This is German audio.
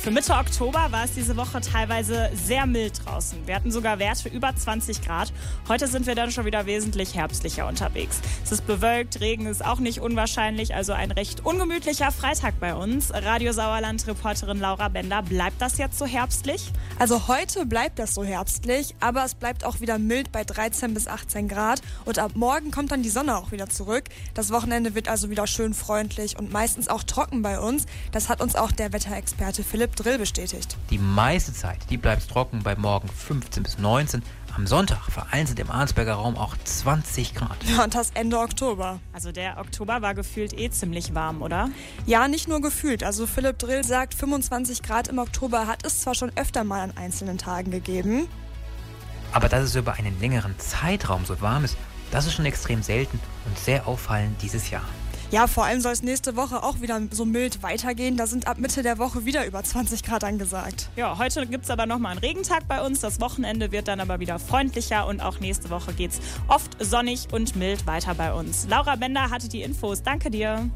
Für Mitte Oktober war es diese Woche teilweise sehr mild draußen. Wir hatten sogar Werte über 20 Grad. Heute sind wir dann schon wieder wesentlich herbstlicher unterwegs. Es ist bewölkt, Regen ist auch nicht unwahrscheinlich, also ein recht ungemütlicher Freitag bei uns. Radio Sauerland-Reporterin Laura Bender, bleibt das jetzt so herbstlich? Also heute bleibt das so herbstlich, aber es bleibt auch wieder mild bei 13 bis 18 Grad. Und ab morgen kommt dann die Sonne auch wieder zurück. Das Wochenende wird also wieder schön freundlich und meistens auch trocken bei uns. Das hat uns auch der Wetterexperte Philipp Drill bestätigt. Die meiste Zeit, die bleibt trocken bei morgen 15 bis 19. Am Sonntag vereinzelt im Arnsberger Raum auch 20 Grad. Ja, und das Ende Oktober. Also der Oktober war gefühlt ziemlich warm, oder? Ja, nicht nur gefühlt. Also Philipp Drill sagt, 25 Grad im Oktober hat es zwar schon öfter mal an einzelnen Tagen gegeben. Aber dass es über einen längeren Zeitraum so warm ist, das ist schon extrem selten und sehr auffallend dieses Jahr. Ja, vor allem soll es nächste Woche auch wieder so mild weitergehen. Da sind ab Mitte der Woche wieder über 20 Grad angesagt. Ja, heute gibt es aber nochmal einen Regentag bei uns. Das Wochenende wird dann aber wieder freundlicher und auch nächste Woche geht es oft sonnig und mild weiter bei uns. Laura Bender hatte die Infos. Danke dir.